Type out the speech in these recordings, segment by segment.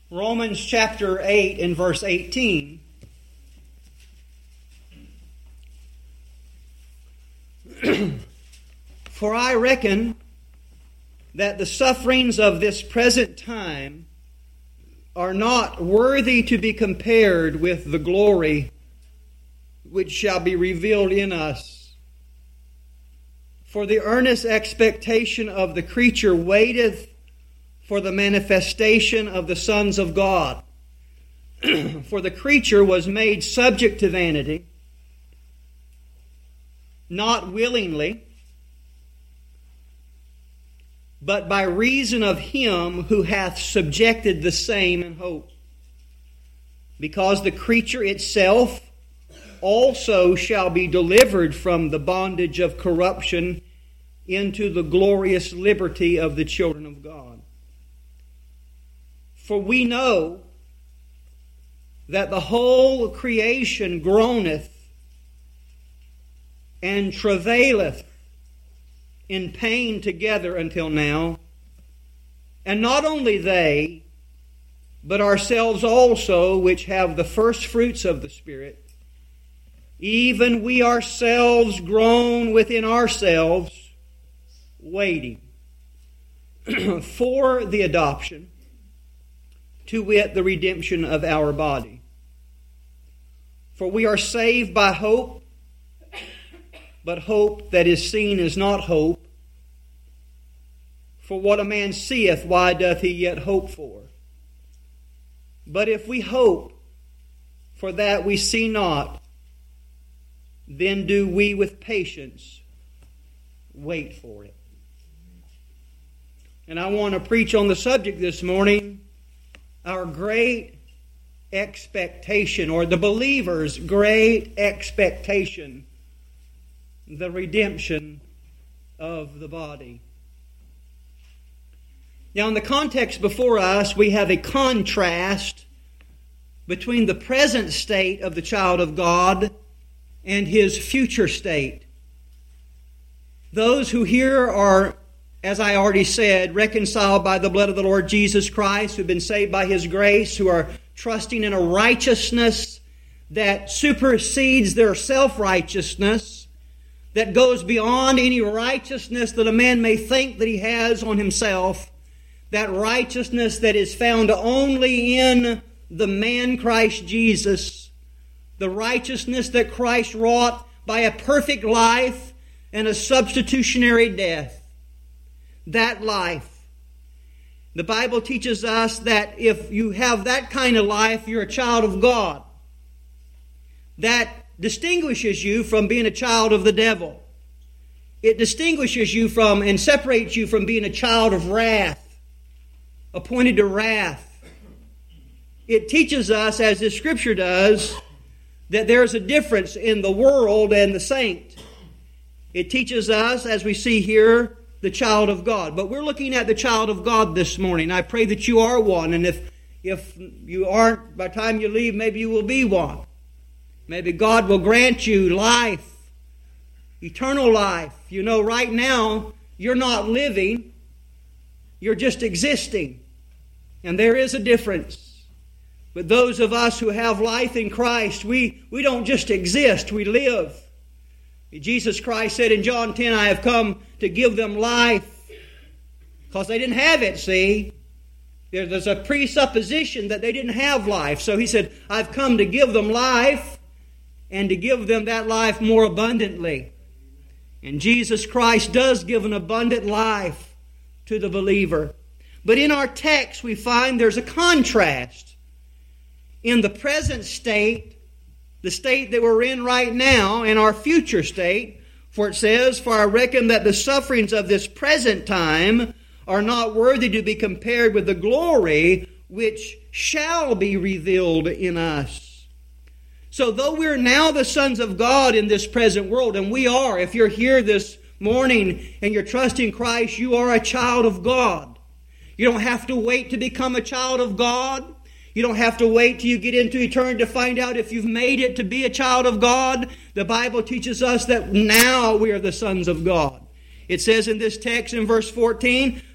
Romans chapter 8 and verse 18. For I reckon that the sufferings of this present time are not worthy to be compared with the glory which shall be revealed in us. For the earnest expectation of the creature waiteth for the manifestation of the sons of God. For the creature was made subject to vanity, not willingly, but by reason of him who hath subjected the same in hope. Because the creature itself also shall be delivered from the bondage of corruption into the glorious liberty of the children of God. For we know that the whole creation groaneth and travaileth in pain together until now. And not only they, but ourselves also, which have the first fruits of the Spirit, even we ourselves groan within ourselves, waiting for the adoption, to wit, the redemption of our body. For we are saved by hope, but hope that is seen is not hope. For what a man seeth, why doth he yet hope for? But if we hope for that we see not, then do we with patience wait for it. And I want to preach on the subject this morning, our great expectation, or the believer's great expectation, the redemption of the body. Now, in the context before us, we have a contrast between the present state of the child of God and his future state. Those who here are, as I already said, reconciled by the blood of the Lord Jesus Christ, who've been saved by His grace, who are trusting in a righteousness that supersedes their self-righteousness, that goes beyond any righteousness that a man may think that he has on himself, that righteousness that is found only in the man Christ Jesus, the righteousness that Christ wrought by a perfect life and a substitutionary death. That life. The Bible teaches us that if you have that kind of life, you're a child of God. That distinguishes you from being a child of the devil. It distinguishes you from and separates you from being a child of wrath, appointed to wrath. It teaches us, as the Scripture does, that there's a difference in the world and the saint. It teaches us, as we see here, the child of God. But we're looking at the child of God this morning. I pray that you are one, and if you aren't, by the time you leave, maybe you will be one. Maybe God will grant you life, eternal life. You know, right now, you're not living, you're just existing. And there is a difference. But those of us who have life in Christ, we don't just exist, we live. Jesus Christ said in John 10, I have come to give them life. Because they didn't have it, see. There's a presupposition that they didn't have life. So He said, I've come to give them life and to give them that life more abundantly. And Jesus Christ does give an abundant life to the believer. But in our text we find there's a contrast in the present state, the state that we're in right now, and our future state. For it says, For I reckon that the sufferings of this present time are not worthy to be compared with the glory which shall be revealed in us. So though we're now the sons of God in this present world, and we are, if you're here this morning and you're trusting Christ, you are a child of God. You don't have to wait to become a child of God. You don't have to wait till you get into eternity to find out if you've made it to be a child of God. The Bible teaches us that now we are the sons of God. It says in this text in verse 14,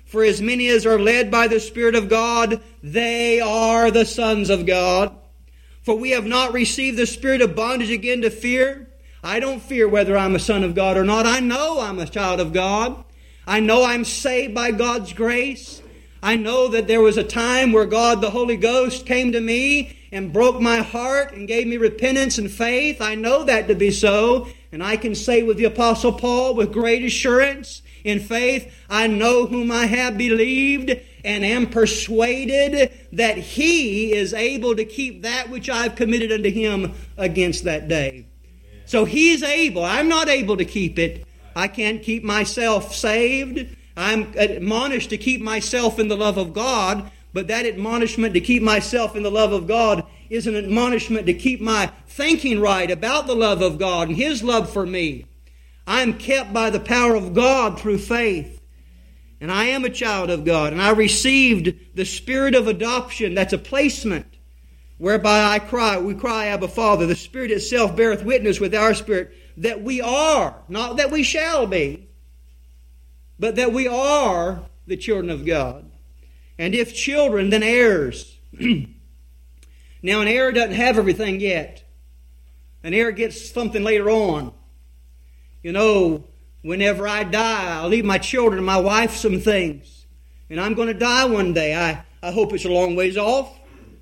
For as many as are led by the Spirit of God, they are the sons of God. For we have not received the spirit of bondage again to fear. I don't fear whether I'm a son of God or not. I know I'm a child of God. I know I'm saved by God's grace. I know that there was a time where God, the Holy Ghost, came to me and broke my heart and gave me repentance and faith. I know that to be so. And I can say with the Apostle Paul with great assurance in faith, I know whom I have believed and am persuaded that He is able to keep that which I've committed unto Him against that day. So He's able. I'm not able to keep it. I can't keep myself saved. I'm admonished to keep myself in the love of God, but that admonishment to keep myself in the love of God is an admonishment to keep my thinking right about the love of God and His love for me. I'm kept by the power of God through faith. And I am a child of God. And I received the spirit of adoption. That's a placement whereby we cry, Abba, Father. The Spirit itself beareth witness with our spirit that we are, not that we shall be, but that we are the children of God. And if children, then heirs. Now, an heir doesn't have everything yet. An heir gets something later on. You know, whenever I die, I'll leave my children and my wife some things. And I'm going to die one day. I hope it's a long ways off.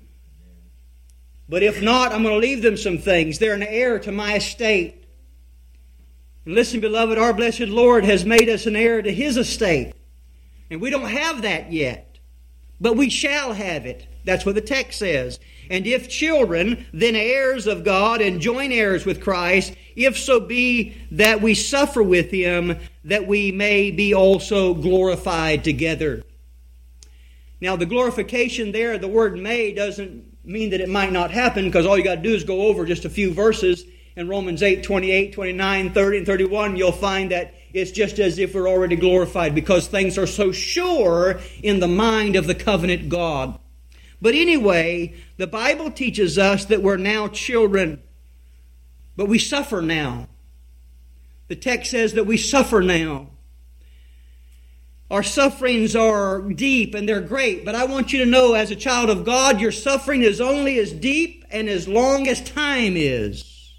But if not, I'm going to leave them some things. They're an heir to my estate. And listen, beloved, our blessed Lord has made us an heir to His estate. And we don't have that yet. But we shall have it. That's what the text says. And if children, then heirs of God and joint heirs with Christ, if so be that we suffer with Him, that we may be also glorified together. Now, the glorification there, the word may, doesn't mean that it might not happen, because all you got to do is go over just a few verses. In Romans 8, 28, 29, 30, and 31, you'll find that it's just as if we're already glorified, because things are so sure in the mind of the covenant God. But anyway, the Bible teaches us that we're now children, but we suffer now. The text says that we suffer now. Our sufferings are deep and they're great, but I want you to know, as a child of God, your suffering is only as deep and as long as time is.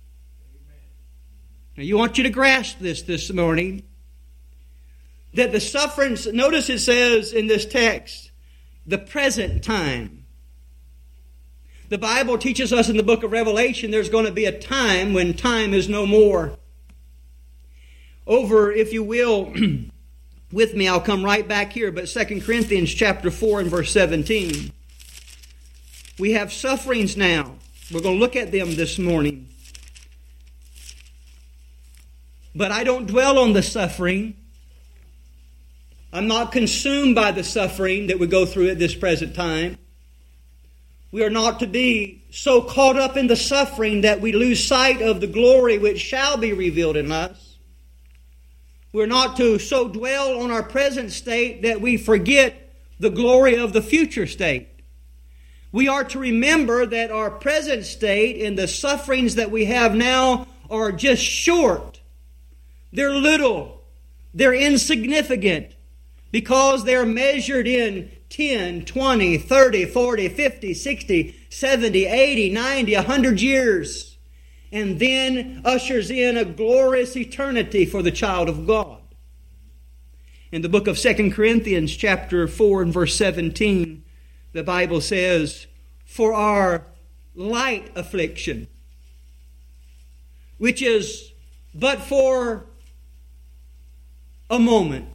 Now, I want you to grasp this morning, that the sufferings, notice it says in this text, the present time. The Bible teaches us in the book of Revelation there's going to be a time when time is no more. Over, if you will, with me, I'll come right back here, but 2 Corinthians chapter 4 and verse 17. We have sufferings now. We're going to look at them this morning. But I don't dwell on the suffering. I'm not consumed by the suffering that we go through at this present time. We are not to be so caught up in the suffering that we lose sight of the glory which shall be revealed in us. We're not to so dwell on our present state that we forget the glory of the future state. We are to remember that our present state and the sufferings that we have now are just short. They're little. They're insignificant. Because they're measured in 10, 20, 30, 40, 50, 60, 70, 80, 90, 100 years. And then ushers in a glorious eternity for the child of God. In the book of 2 Corinthians chapter 4 and verse 17, the Bible says, for our light affliction, which is but for a moment,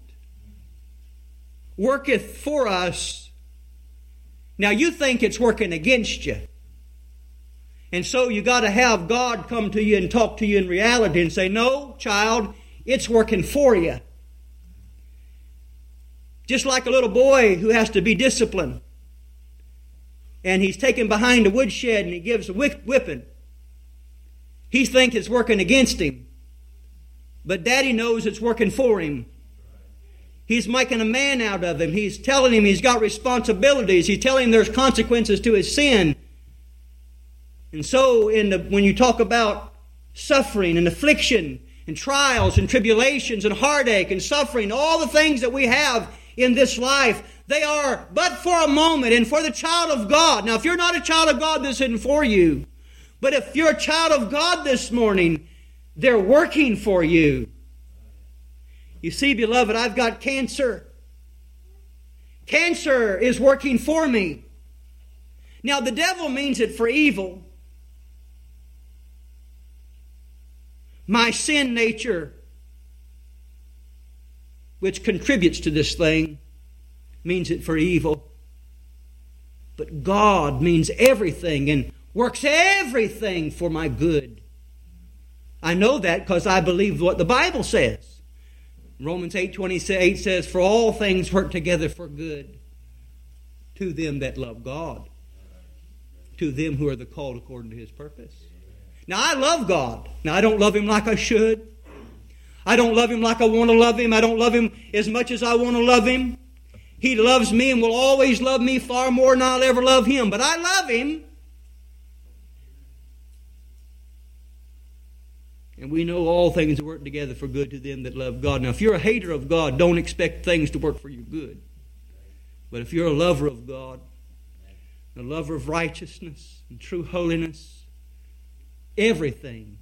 worketh for us. Now you think it's working against you. And so you got to have God come to you and talk to you in reality and say, no, child, it's working for you. Just like a little boy who has to be disciplined. And he's taken behind a woodshed and he gives a whipping. He thinks it's working against him. But Daddy knows it's working for him. He's making a man out of him. He's telling him he's got responsibilities. He's telling him there's consequences to his sin. And so when you talk about suffering and affliction and trials and tribulations and heartache and suffering, all the things that we have in this life, they are but for a moment. And for the child of God, now if you're not a child of God, this isn't for you. But if you're a child of God this morning, they're working for you. You see, beloved, I've got cancer. Cancer is working for me. Now, the devil means it for evil. My sin nature, which contributes to this thing, means it for evil. But God means everything and works everything for my good. I know that because I believe what the Bible says. Romans 8:28 says, "For all things work together for good to them that love God, to them who are the called according to His purpose." Now, I love God. Now, I don't love Him like I should. I don't love Him like I want to love Him. I don't love Him as much as I want to love Him. He loves me and will always love me far more than I'll ever love Him. But I love Him. And we know all things work together for good to them that love God. Now, if you're a hater of God, don't expect things to work for your good. But if you're a lover of God, a lover of righteousness and true holiness, everything,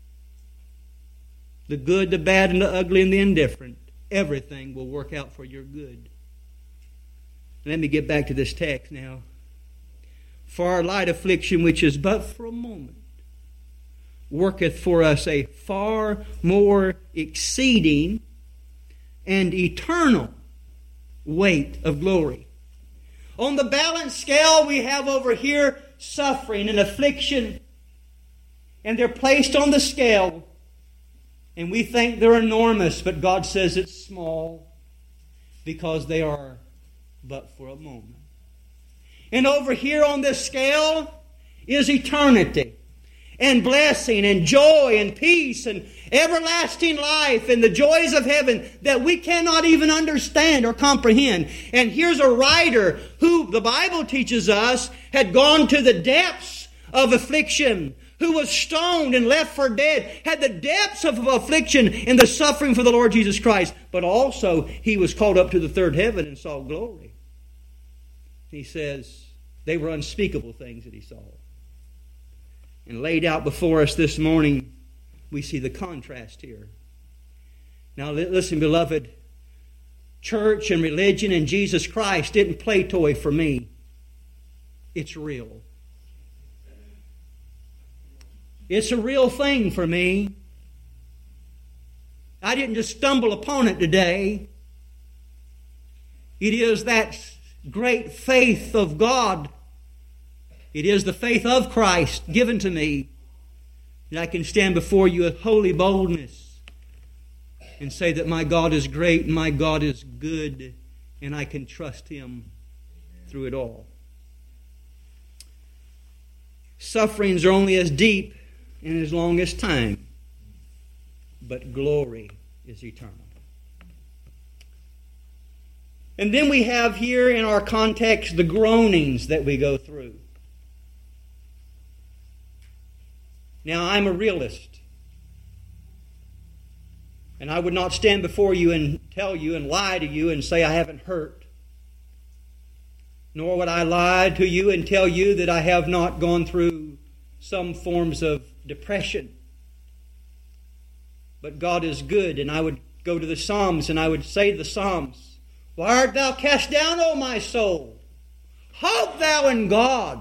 the good, the bad, and the ugly, and the indifferent, everything will work out for your good. Let me get back to this text now. For our light affliction, which is but for a moment, worketh for us a far more exceeding and eternal weight of glory. On the balance scale, we have over here suffering and affliction, and they're placed on the scale, and we think they're enormous, but God says it's small because they are but for a moment. And over here on this scale is eternity and blessing and joy and peace and everlasting life and the joys of heaven that we cannot even understand or comprehend. And here's a writer who, the Bible teaches us, had gone to the depths of affliction, who was stoned and left for dead, had the depths of affliction and the suffering for the Lord Jesus Christ. But also, he was called up to the third heaven and saw glory. He says they were unspeakable things that he saw. And laid out before us this morning, we see the contrast here. Now listen, beloved, church and religion and Jesus Christ didn't play toy for me. It's real. It's a real thing for me. I didn't just stumble upon it today. It is that great faith of God. It is the faith of Christ given to me that I can stand before you with holy boldness and say that my God is great and my God is good and I can trust Him through it all. Sufferings are only as deep and as long as time, but glory is eternal. And then we have here in our context the groanings that we go through. Now, I'm a realist. And I would not stand before you and tell you and lie to you and say I haven't hurt. Nor would I lie to you and tell you that I have not gone through some forms of depression. But God is good, and I would go to the Psalms and I would say to the Psalms, "Why art thou cast down, O my soul? Hope thou in God."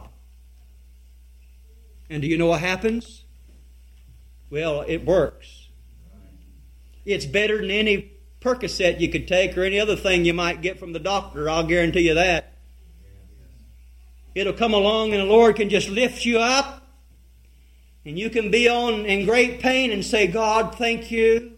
And do you know what happens? Well, it works. It's better than any Percocet you could take or any other thing you might get from the doctor. I'll guarantee you that. It'll come along and the Lord can just lift you up. And you can be in great pain and say, "God, thank you."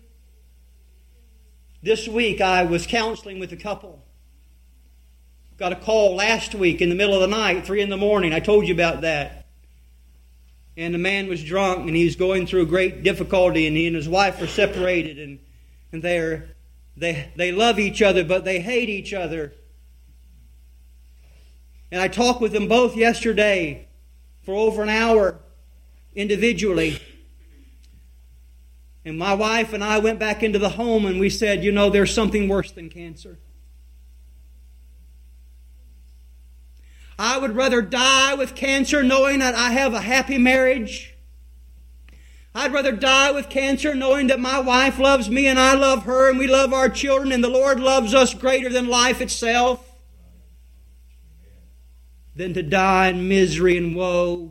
This week I was counseling with a couple. Got a call last week in the middle of the night, 3 a.m. I told you about that. And the man was drunk and he was going through great difficulty, and he and his wife are separated, and they love each other, but they hate each other. And I talked with them both yesterday for over an hour individually. And my wife and I went back into the home and we said, there's something worse than cancer. I would rather die with cancer knowing that I have a happy marriage. I'd rather die with cancer knowing that my wife loves me and I love her and we love our children and the Lord loves us greater than life itself, than to die in misery and woe.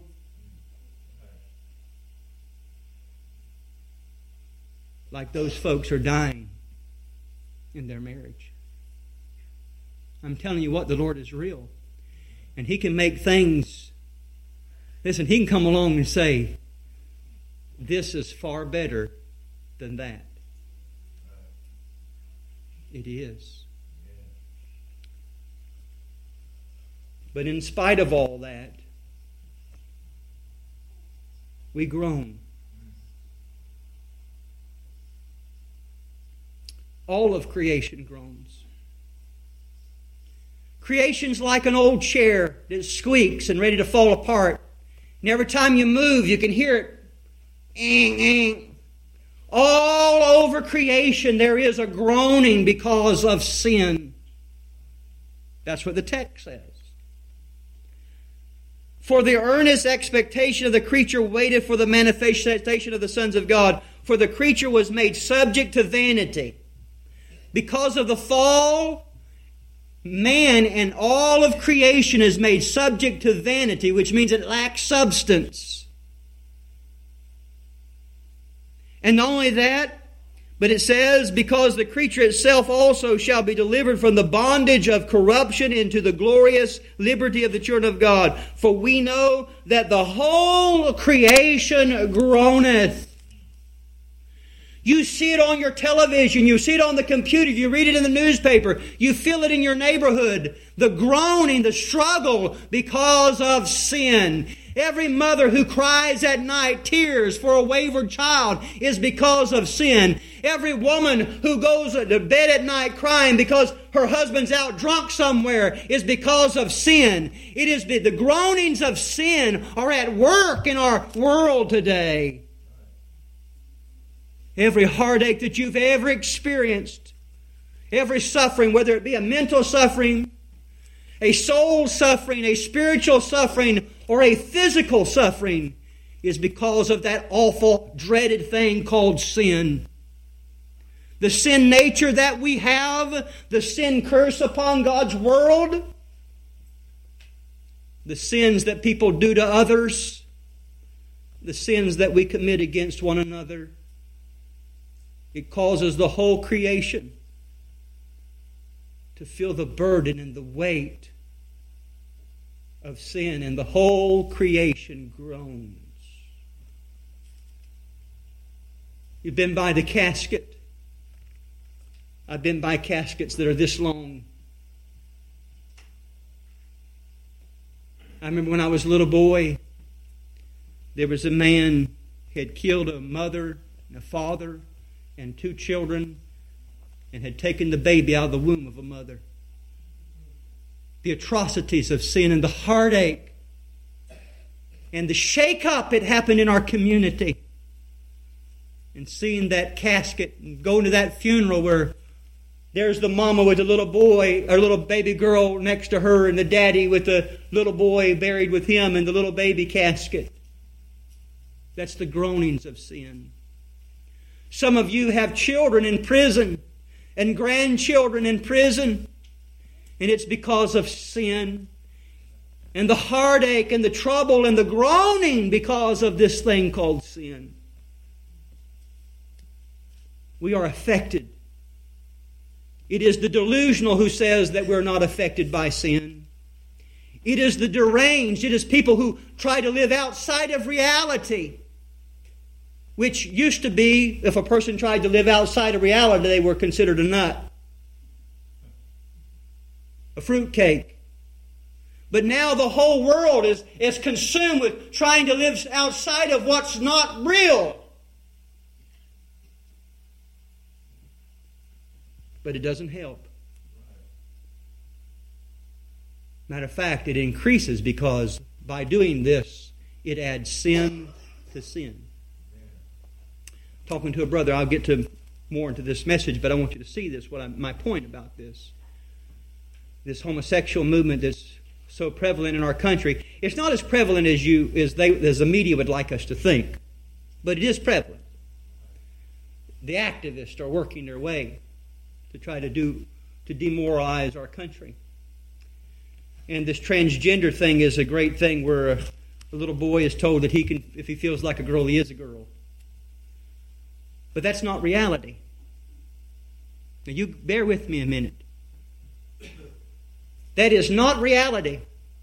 Like those folks are dying in their marriage. I'm telling you what, the Lord is real. And He can make things... Listen, He can come along and say, this is far better than that. It is. But in spite of all that, we groan. All of creation groans. Creation's like an old chair that squeaks and ready to fall apart. And every time you move, you can hear it. All over creation there is a groaning because of sin. That's what the text says. For the earnest expectation of the creature waited for the manifestation of the sons of God. For the creature was made subject to vanity. Because of the fall, man and all of creation is made subject to vanity, which means it lacks substance. And not only that, but it says, because the creature itself also shall be delivered from the bondage of corruption into the glorious liberty of the children of God. For we know that the whole creation groaneth. You see it on your television, you see it on the computer, you read it in the newspaper, you feel it in your neighborhood. The groaning, the struggle because of sin. Every mother who cries at night tears for a wayward child is because of sin. Every woman who goes to bed at night crying because her husband's out drunk somewhere is because of sin. It is the groanings of sin are at work in our world today. Every heartache that you've ever experienced, every suffering, whether it be a mental suffering, a soul suffering, a spiritual suffering, or a physical suffering, is because of that awful, dreaded thing called sin. The sin nature that we have, the sin curse upon God's world, the sins that people do to others, the sins that we commit against one another. It causes the whole creation to feel the burden and the weight of sin, and the whole creation groans. You've been by the casket. I've been by caskets that are this long. I remember when I was a little boy, there was a man who had killed a mother and a father and 2 children and had taken the baby out of the womb of a mother. The atrocities of sin and the heartache and the shake-up that happened in our community. And seeing that casket and going to that funeral where there's the mama with the little boy, or little baby girl next to her, and the daddy with the little boy buried with him in the little baby casket. That's the groanings of sin. Some of you have children in prison and grandchildren in prison, and it's because of sin. And the heartache and the trouble and the groaning because of this thing called sin. We are affected. It is the delusional who says that we're not affected by sin. It is the deranged. It is people who try to live outside of reality. Which used to be, if a person tried to live outside of reality, they were considered a nut. A fruitcake. But now the whole world is consumed with trying to live outside of what's not real. But it doesn't help. Matter of fact, it increases because by doing this, it adds sin to sin. Talking to a brother, I'll get to more into this message, but I want you to see this, my point about this. This homosexual movement that's so prevalent in our country. It's not as prevalent as the media would like us to think, but it is prevalent. The activists are working their way to try to demoralize our country. And this transgender thing is a great thing where a little boy is told that he can, if he feels like a girl, he is a girl. But that's not reality. Now you bear with me a minute. That is not reality.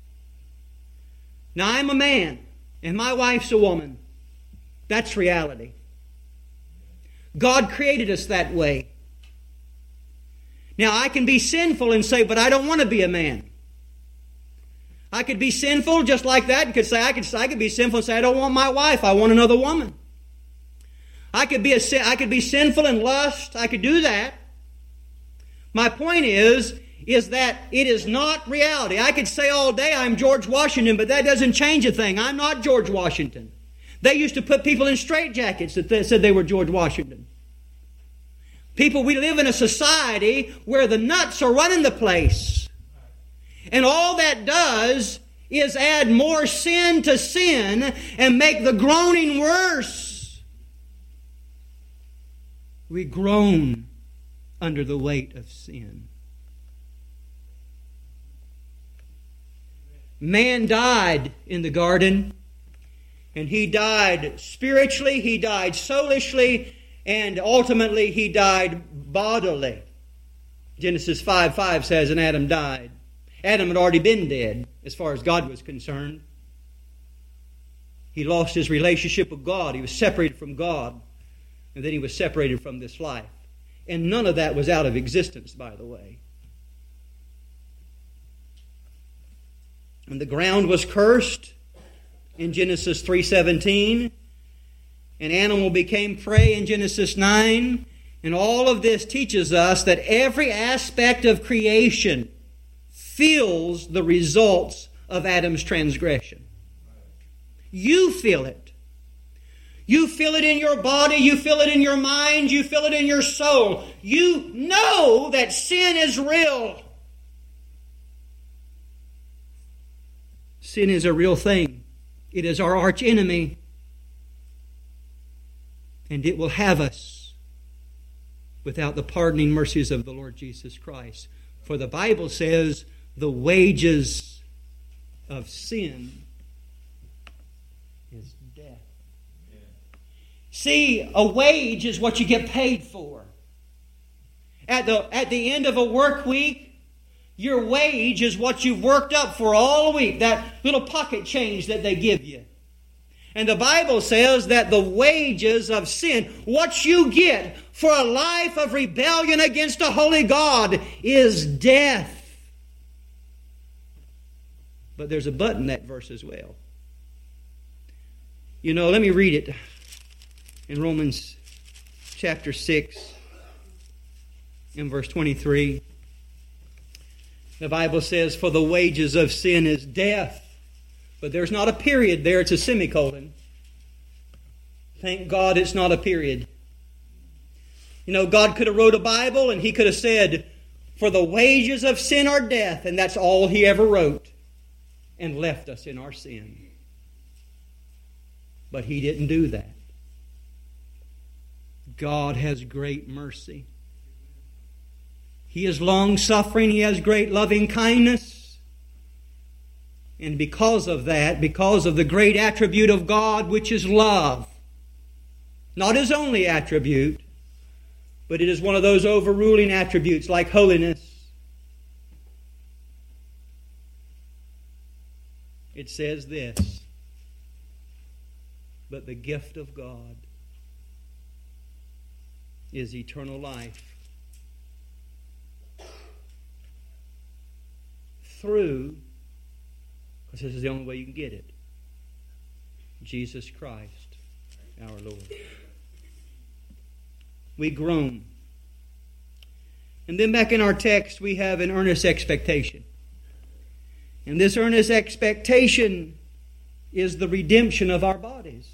Now I'm a man and my wife's a woman. That's reality. God created us that way. Now I can be sinful and say, but I don't want to be a man. I could be sinful just like that. You could say, I could be sinful and say, I don't want my wife, I want another woman. I could be sinful in lust. I could do that. My point is that it is not reality. I could say all day I'm George Washington, but that doesn't change a thing. I'm not George Washington. They used to put people in straitjackets that said they were George Washington. We live in a society where the nuts are running the place. And all that does is add more sin to sin and make the groaning worse. We groan under the weight of sin. Man died in the garden, and he died spiritually, he died soulishly, and ultimately he died bodily. Genesis 5:5 says, and Adam died. Adam had already been dead as far as God was concerned. He lost his relationship with God. He was separated from God. And then he was separated from this life. And none of that was out of existence, by the way. And the ground was cursed in Genesis 3:17. An animal became prey in Genesis 9. And all of this teaches us that every aspect of creation feels the results of Adam's transgression. You feel it. You feel it in your body, you feel it in your mind, you feel it in your soul. You know that sin is real. Sin is a real thing. It is our arch enemy. And it will have us without the pardoning mercies of the Lord Jesus Christ. For the Bible says, the wages of sin is death. Yeah. See, a wage is what you get paid for. At the end of a work week, your wage is what you've worked up for all week. That little pocket change that they give you. And the Bible says that the wages of sin, what you get for a life of rebellion against a holy God, is death. But there's a but in that verse as well. You know, let me read it in Romans chapter 6 in verse 23. The Bible says, for the wages of sin is death. But there's not a period there, it's a semicolon. Thank God it's not a period. You know, God could have wrote a Bible and He could have said, for the wages of sin are death, and that's all He ever wrote. And left us in our sin. But He didn't do that. God has great mercy. He is long-suffering. He has great loving kindness. And because of that, because of the great attribute of God, which is love, not His only attribute, but it is one of those overruling attributes like holiness. It says this, but the gift of God is eternal life through, because this is the only way you can get it, Jesus Christ, our Lord. We groan. And then back in our text, we have an earnest expectation. And this earnest expectation is the redemption of our bodies.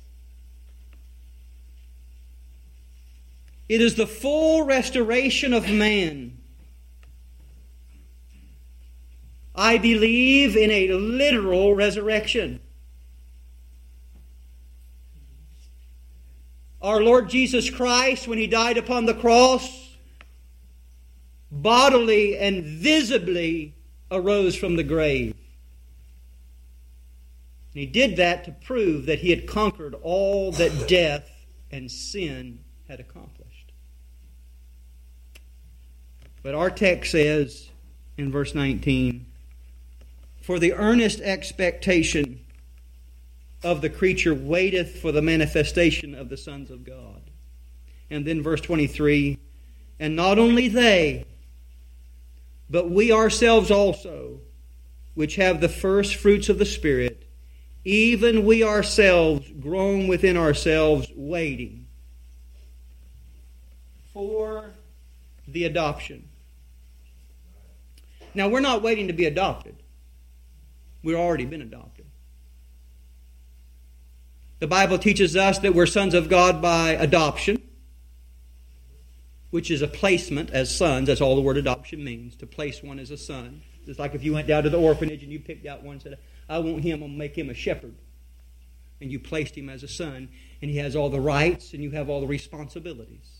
It is the full restoration of man. I believe in a literal resurrection. Our Lord Jesus Christ, when He died upon the cross, bodily and visibly arose from the grave. And He did that to prove that He had conquered all that death and sin had accomplished. But our text says in verse 19, "For the earnest expectation of the creature waiteth for the manifestation of the sons of God." And then verse 23, "And not only they, but we ourselves also, which have the first fruits of the Spirit, even we ourselves groan within ourselves, waiting for the adoption." Now, we're not waiting to be adopted. We've already been adopted. The Bible teaches us that we're sons of God by adoption, which is a placement as sons. That's all the word adoption means, to place one as a son. Just like if you went down to the orphanage and you picked out one and said, "I want him, I'm going to make him a shepherd." And you placed him as a son, and he has all the rights and you have all the responsibilities.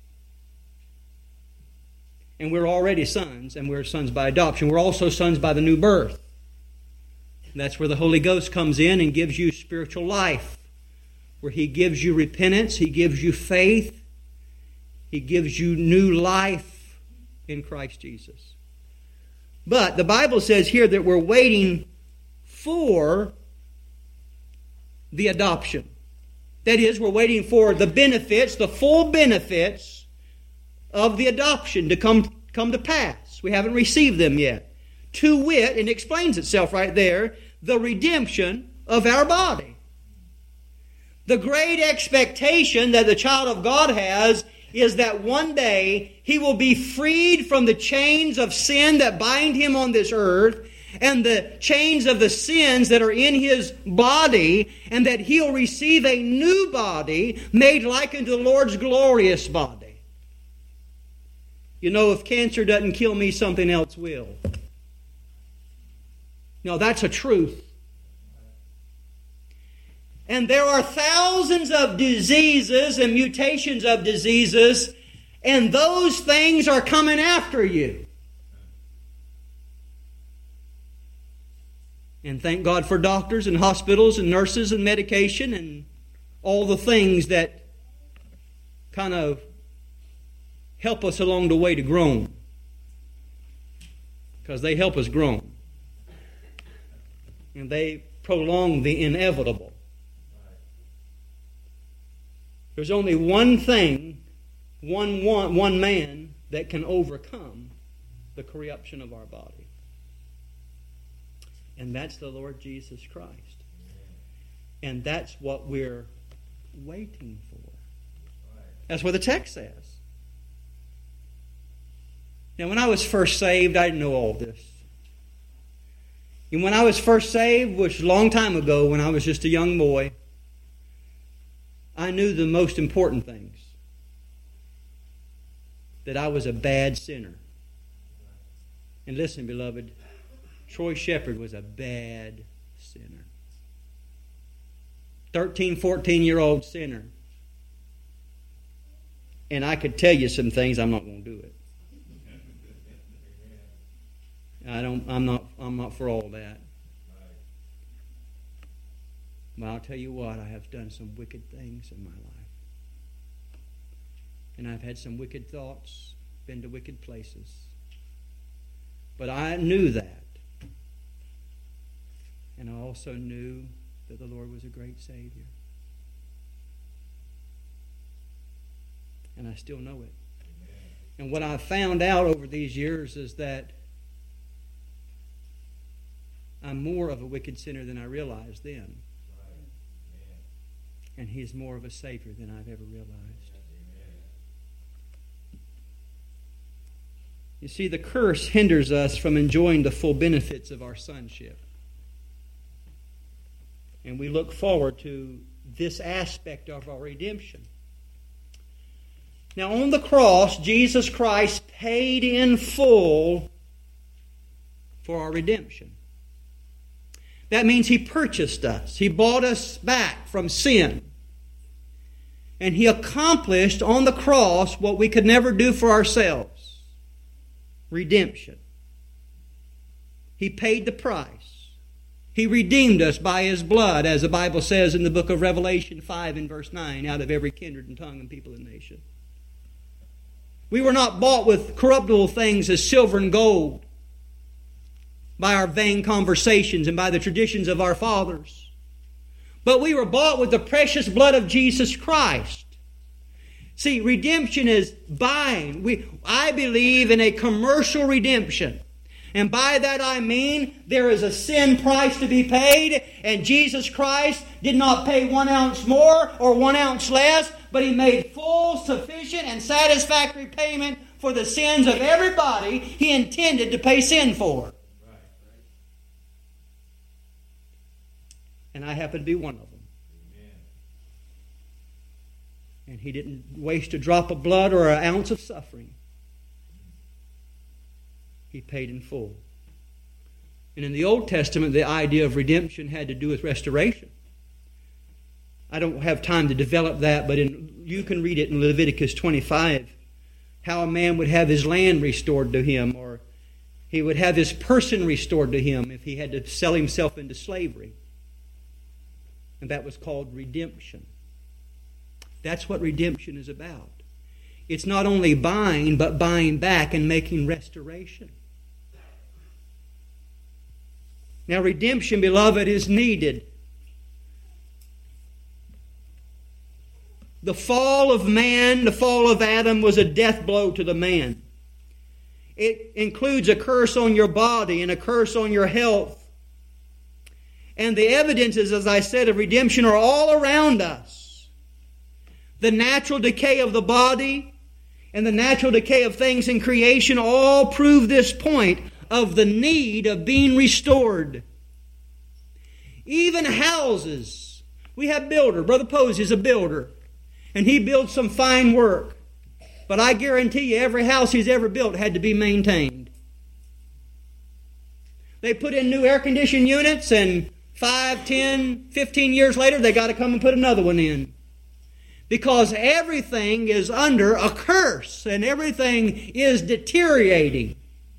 And we're already sons, and we're sons by adoption. We're also sons by the new birth. And that's where the Holy Ghost comes in and gives you spiritual life, where He gives you repentance, He gives you faith, He gives you new life in Christ Jesus. But the Bible says here that we're waiting for the adoption. That is, we're waiting for the benefits, the full benefits of the adoption to come to pass. We haven't received them yet. To wit, and it explains itself right there, the redemption of our body. The great expectation that the child of God has is that one day he will be freed from the chains of sin that bind him on this earth and the chains of the sins that are in his body, and that he'll receive a new body made like unto the Lord's glorious body. You know, if cancer doesn't kill me, something else will. No, that's a truth. And there are thousands of diseases and mutations of diseases, and those things are coming after you. And thank God for doctors and hospitals and nurses and medication and all the things that kind of help us along the way to grow. Because they help us grow. And they prolong the inevitable. There's only one thing, one man that can overcome the corruption of our body. And that's the Lord Jesus Christ. And that's what we're waiting for. That's what the text says. Now, when I was first saved, I didn't know all this. And when I was first saved, which was a long time ago, when I was just a young boy, I knew the most important things. That I was a bad sinner. And listen, beloved, Troy Shepard was a bad sinner. 13, 14-year-old sinner. And I could tell you some things, I'm not going to do it. I'm not for all that. But I'll tell you what, I have done some wicked things in my life. And I've had some wicked thoughts, been to wicked places. But I knew that. And I also knew that the Lord was a great Savior. And I still know it. And what I've found out over these years is that I'm more of a wicked sinner than I realized then. And He's more of a Savior than I've ever realized. You see, the curse hinders us from enjoying the full benefits of our sonship. And we look forward to this aspect of our redemption. Now, on the cross, Jesus Christ paid in full for our redemption. That means He purchased us. He bought us back from sin. And He accomplished on the cross what we could never do for ourselves. Redemption. He paid the price. He redeemed us by His blood, as the Bible says in the book of Revelation 5 and verse 9, out of every kindred and tongue and people and nation. We were not bought with corruptible things as silver and gold, by our vain conversations and by the traditions of our fathers. But we were bought with the precious blood of Jesus Christ. See, redemption is buying. I believe in a commercial redemption. And by that I mean there is a sin price to be paid, and Jesus Christ did not pay 1 ounce more or 1 ounce less, but He made full, sufficient, and satisfactory payment for the sins of everybody He intended to pay sin for. And I happen to be one of them. Amen. And He didn't waste a drop of blood or an ounce of suffering. He paid in full. And in the Old Testament, the idea of redemption had to do with restoration. I don't have time to develop that, but you can read it in Leviticus 25, how a man would have his land restored to him, or he would have his person restored to him if he had to sell himself into slavery. And that was called redemption. That's what redemption is about. It's not only buying, but buying back and making restoration. Now, redemption, beloved, is needed. The fall of man, the fall of Adam, was a death blow to the man. It includes a curse on your body and a curse on your health. And the evidences, as I said, of redemption are all around us. The natural decay of the body and the natural decay of things in creation all prove this point of the need of being restored. Even houses. We have builder. Brother Posey is a builder. And he builds some fine work. But I guarantee you every house he's ever built had to be maintained. They put in new air-conditioned units, and 5, 10, 15 years later, they got to come and put another one in. Because everything is under a curse, and everything is deteriorating.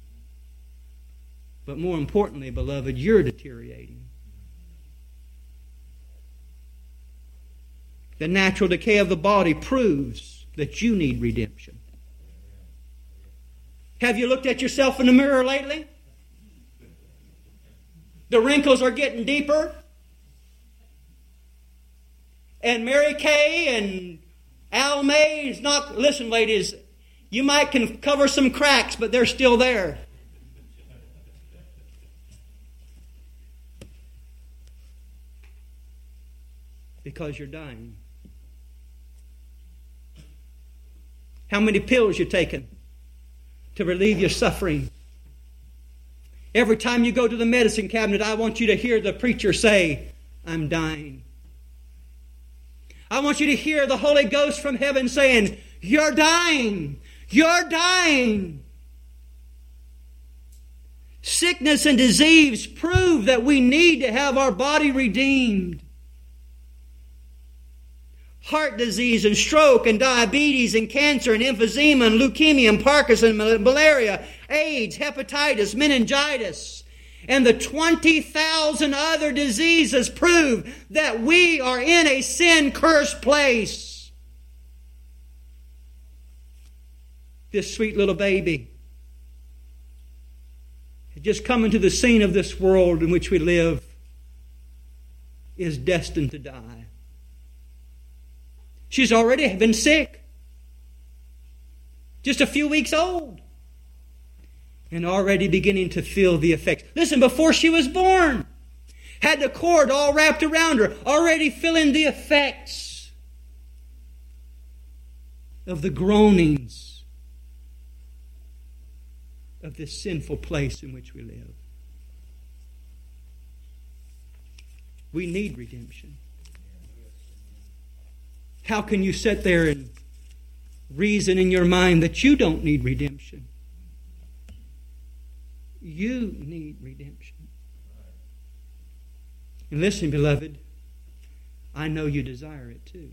But more importantly, beloved, you're deteriorating. The natural decay of the body proves that you need redemption. Have you looked at yourself in the mirror lately? The wrinkles are getting deeper. And Mary Kay and Al May is not... Listen, ladies, you might can cover some cracks, but they're still there. Because you're dying. How many pills you taking to relieve your suffering? Every time you go to the medicine cabinet, I want you to hear the preacher say, I'm dying. I want you to hear the Holy Ghost from heaven saying, you're dying. You're dying. Sickness and disease prove that we need to have our body redeemed. Heart disease and stroke and diabetes and cancer and emphysema and leukemia and Parkinson, malaria, AIDS, hepatitis, meningitis, and the 20,000 other diseases prove that we are in a sin-cursed place. This sweet little baby just coming to the scene of this world in which we live is destined to die. She's already been sick. Just a few weeks old. And already beginning to feel the effects. Listen, before she was born, had the cord all wrapped around her, already feeling the effects of the groanings of this sinful place in which we live. We need redemption. How can you sit there and reason in your mind that you don't need redemption? You need redemption. And listen, beloved, I know you desire it too.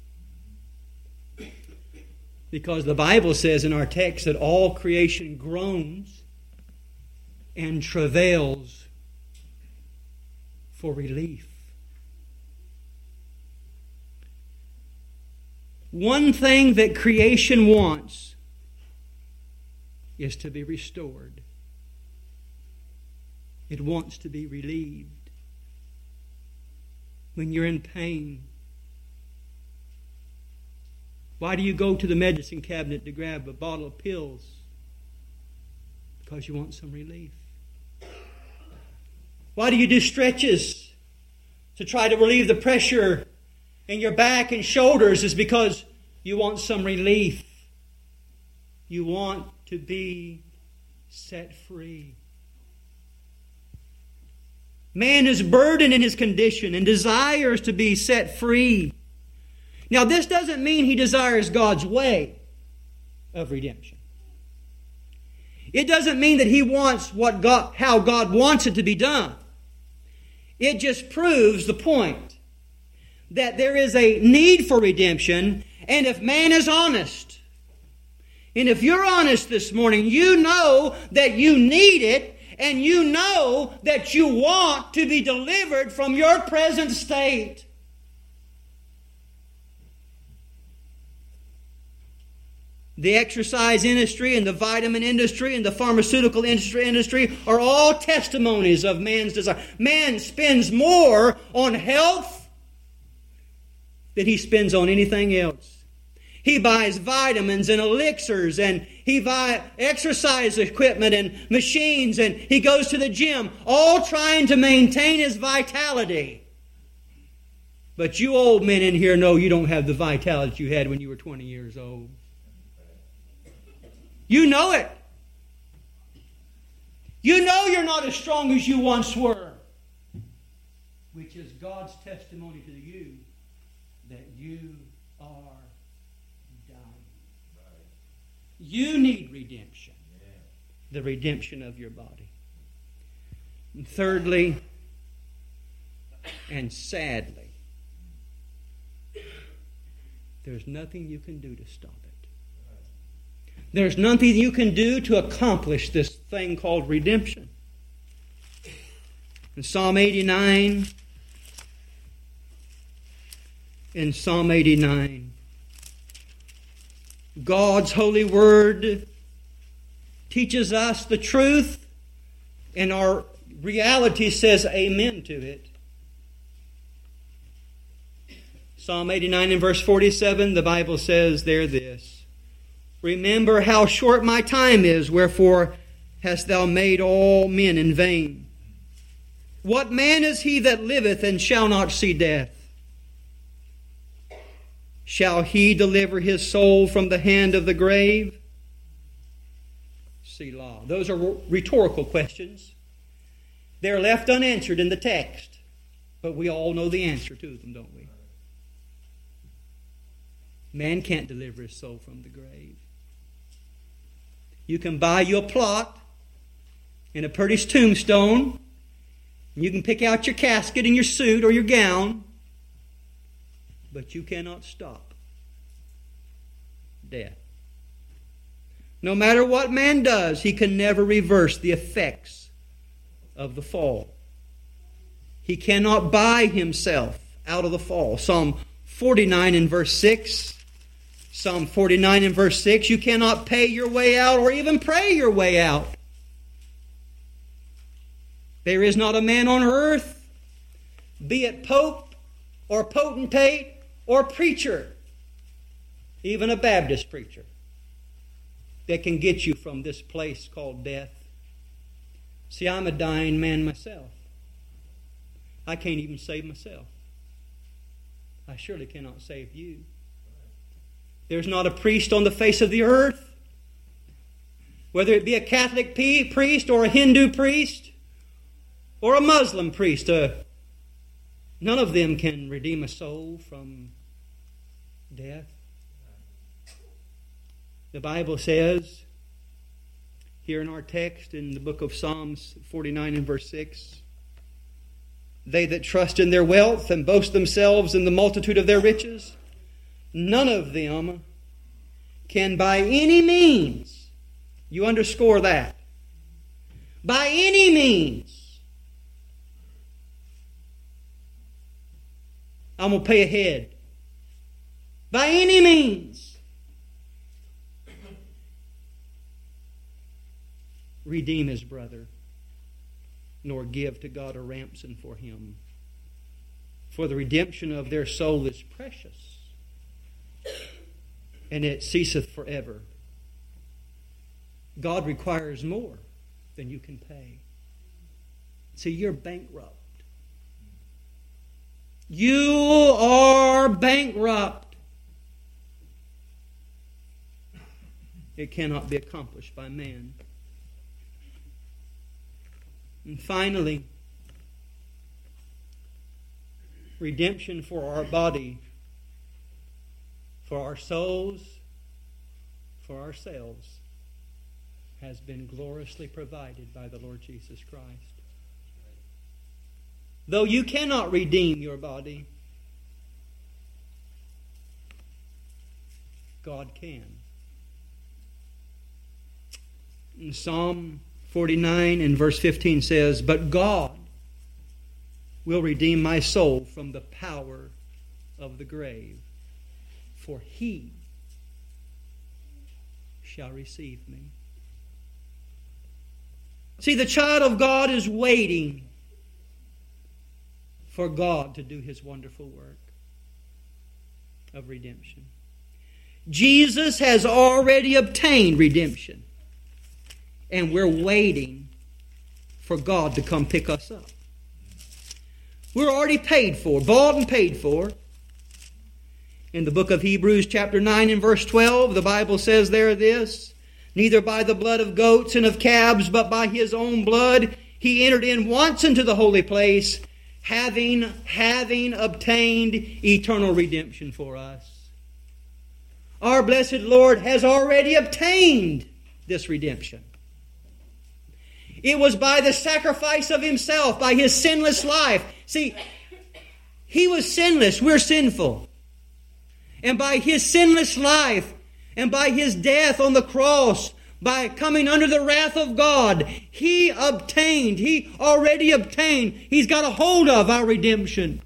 Because the Bible says in our text that all creation groans and travails for relief. One thing that creation wants is to be restored. It wants to be relieved. When you're in pain, why do you go to the medicine cabinet to grab a bottle of pills? Because you want some relief. Why do you do stretches to try to relieve the pressure in your back and shoulders? Is because you want some relief. You want to be set free. Man is burdened in his condition and desires to be set free. Now, this doesn't mean he desires God's way of redemption. It doesn't mean that he wants how God wants it to be done. It just proves the point that there is a need for redemption, and if man is honest, and if you're honest this morning, you know that you need it, and you know that you want to be delivered from your present state. The exercise industry and the vitamin industry and the pharmaceutical industry are all testimonies of man's desire. Man spends more on health than he spends on anything else. He buys vitamins and elixirs, and he buys exercise equipment and machines, and he goes to the gym, all trying to maintain his vitality. But you old men in here know you don't have the vitality you had when you were 20 years old. You know it. You know you're not as strong as you once were. Which is God's testimony to you that you are dying. You need redemption. The redemption of your body. And thirdly, and sadly, there's nothing you can do to stop it. There's nothing you can do to accomplish this thing called redemption. In Psalm 89, God's holy word teaches us the truth, and our reality says amen to it. Psalm 89 and verse 47, the Bible says there this: Remember how short my time is, wherefore hast thou made all men in vain. What man is he that liveth and shall not see death? Shall he deliver his soul from the hand of the grave? Selah. Those are rhetorical questions. They're left unanswered in the text, but we all know the answer to them, don't we? Man can't deliver his soul from the grave. You can buy you a plot and a pretty tombstone. And you can pick out your casket and your suit or your gown. But you cannot stop death. No matter what man does, he can never reverse the effects of the fall. He cannot buy himself out of the fall. Psalm 49 and verse 6. Psalm 49 and verse 6, you cannot pay your way out or even pray your way out. There is not a man on earth, be it pope or potentate or preacher, even a Baptist preacher, that can get you from this place called death. See, I'm a dying man myself. I can't even save myself. I surely cannot save you. There's not a priest on the face of the earth, whether it be a Catholic priest or a Hindu priest or a Muslim priest. None of them can redeem a soul from death. The Bible says Here in our text in the book of Psalms 49 and verse 6. They that trust in their wealth and boast themselves in the multitude of their riches, none of them can by any means, you underscore that, by any means, I'm going to pay ahead, by any means, redeem his brother, nor give to God a ransom for him. For the redemption of their soul is precious, and it ceaseth forever. God requires more than you can pay. See, you're bankrupt. You are bankrupt. It cannot be accomplished by man. And finally, redemption for our body, for our souls, for ourselves, has been gloriously provided by the Lord Jesus Christ. Though you cannot redeem your body, God can. In Psalm 49 and verse 15 says, but God will redeem my soul from the power of the grave, for he shall receive me. See, the child of God is waiting for God to do his wonderful work of redemption. Jesus has already obtained redemption, and we're waiting for God to come pick us up. We're already paid for, bought and paid for. In the book of Hebrews chapter 9 and verse 12, the Bible says there this, neither by the blood of goats and of calves, but by his own blood he entered in once into the holy place, having obtained eternal redemption for us. Our blessed Lord has already obtained this redemption. It was by the sacrifice of himself, by his sinless life. See, he was sinless, we're sinful. And by his sinless life, and by his death on the cross, by coming under the wrath of God, he already obtained, he's got a hold of our redemption.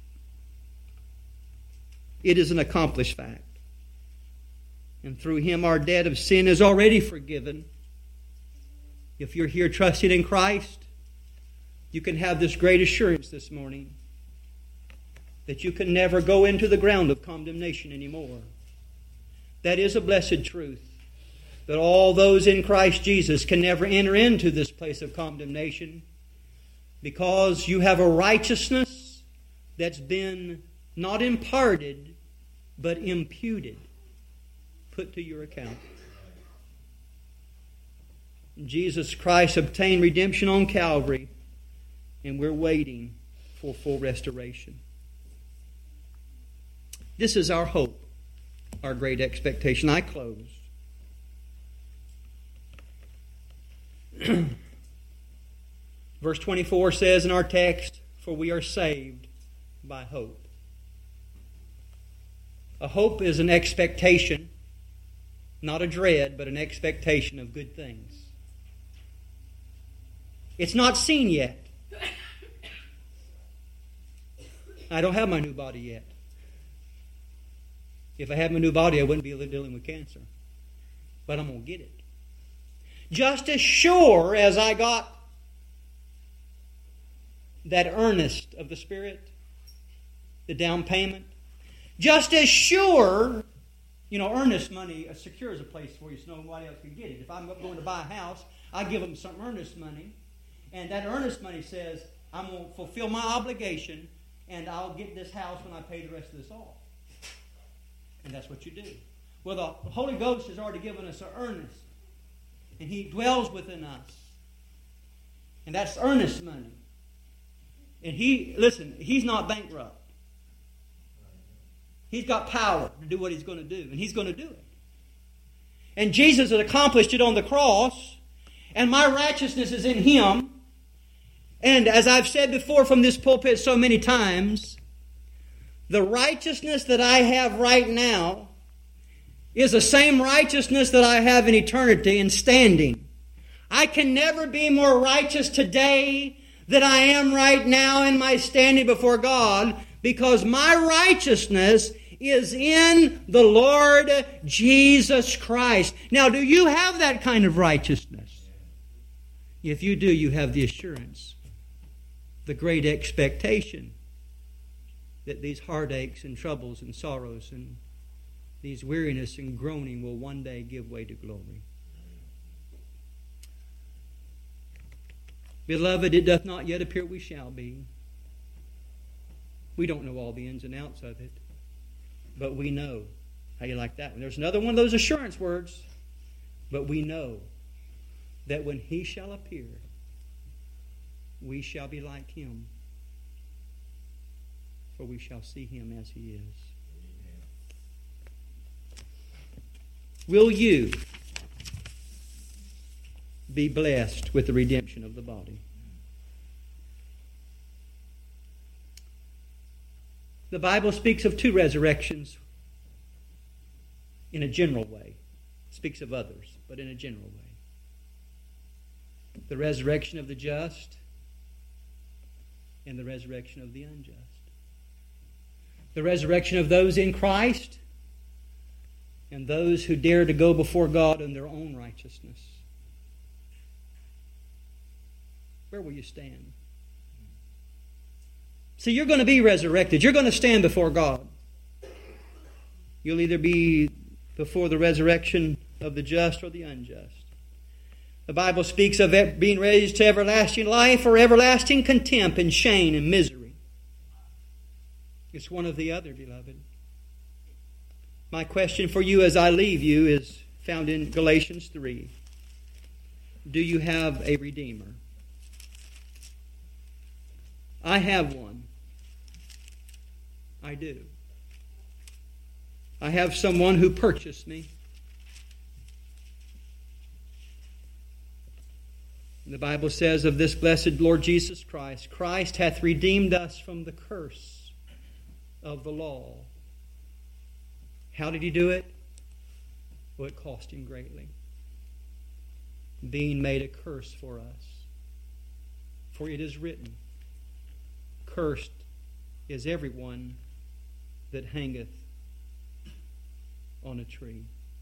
It is an accomplished fact. And through him our debt of sin is already forgiven. If you're here trusting in Christ, you can have this great assurance this morning that you can never go into the ground of condemnation anymore. That is a blessed truth, that all those in Christ Jesus can never enter into this place of condemnation, because you have a righteousness that's been not imparted, but imputed, put to your account. Jesus Christ obtained redemption on Calvary, and we're waiting for full restoration. This is our hope, our great expectation. I close. Verse 24 says in our text, for we are saved by hope. A hope is an expectation, not a dread, but an expectation of good things. It's not seen yet. I don't have my new body yet. If I had my new body, I wouldn't be dealing with cancer. But I'm going to get it. Just as sure as I got that earnest of the Spirit, the down payment, just as sure, earnest money secures a place for you so nobody else can get it. If I'm going to buy a house, I give them some earnest money, and that earnest money says, I'm going to fulfill my obligation, and I'll get this house when I pay the rest of this off. And that's what you do. Well, the Holy Ghost has already given us an earnest, and he dwells within us. And that's earnest money. And he's not bankrupt. He's got power to do what he's going to do, and he's going to do it. And Jesus had accomplished it on the cross, and my righteousness is in Him. And as I've said before from this pulpit so many times, the righteousness that I have right now is the same righteousness that I have in eternity and standing. I can never be more righteous today than I am right now in my standing before God, because my righteousness is in the Lord Jesus Christ. Now, do you have that kind of righteousness? If you do, you have the assurance, the great expectation that these heartaches and troubles and sorrows and these weariness and groaning will one day give way to glory. Beloved, it doth not yet appear we shall be. We don't know all the ins and outs of it, but we know. How you like that one? There's another one of those assurance words. But we know that when He shall appear, we shall be like Him, for we shall see Him as He is. Will you be blessed with the redemption of the body? The Bible speaks of two resurrections in a general way. It speaks of others, but in a general way. The resurrection of the just and the resurrection of the unjust. The resurrection of those in Christ and those who dare to go before God in their own righteousness. Where will you stand? See, you're going to be resurrected. You're going to stand before God. You'll either be before the resurrection of the just or the unjust. The Bible speaks of being raised to everlasting life or everlasting contempt and shame and misery. It's one or the other, beloved. My question for you as I leave you is found in Galatians 3. Do you have a Redeemer? I have one. I do. I have someone who purchased me. The Bible says of this blessed Lord Jesus Christ, Christ hath redeemed us from the curse of the law. How did He do it? Well, it cost Him greatly. Being made a curse for us. For it is written, cursed is everyone that hangeth on a tree.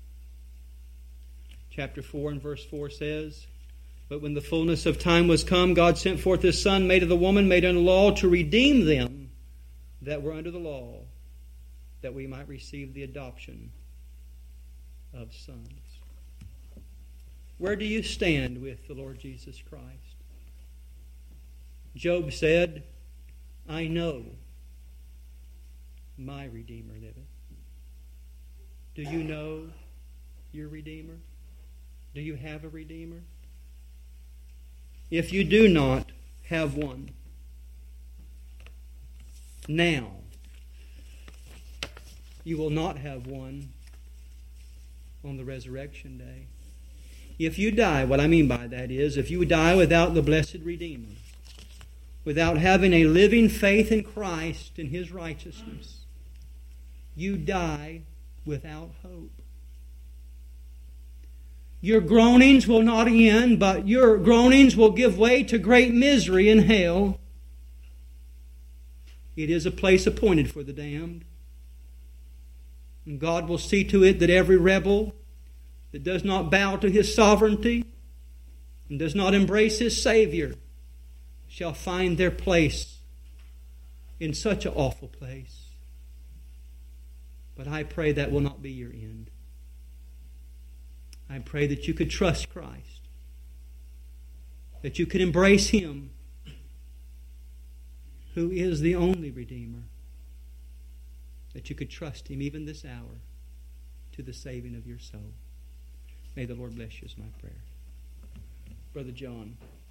Chapter 4 and verse 4 says, but when the fullness of time was come, God sent forth His Son, made of the woman, made under law, to redeem them that were under the law, that we might receive the adoption of sons. Where do you stand with the Lord Jesus Christ? Job said, I know my Redeemer liveth. Do you know your Redeemer? Do you have a Redeemer? If you do not have one, now you will not have one on the resurrection day. If you die, what I mean by that is, if you die without the blessed Redeemer, without having a living faith in Christ and His righteousness, you die without hope. Your groanings will not end, but your groanings will give way to great misery in hell. It is a place appointed for the damned. And God will see to it that every rebel that does not bow to His sovereignty and does not embrace His Savior shall find their place in such an awful place. But I pray that will not be your end. I pray that you could trust Christ, that you could embrace Him who is the only Redeemer, that you could trust Him even this hour to the saving of your soul. May the Lord bless you is my prayer. Brother John.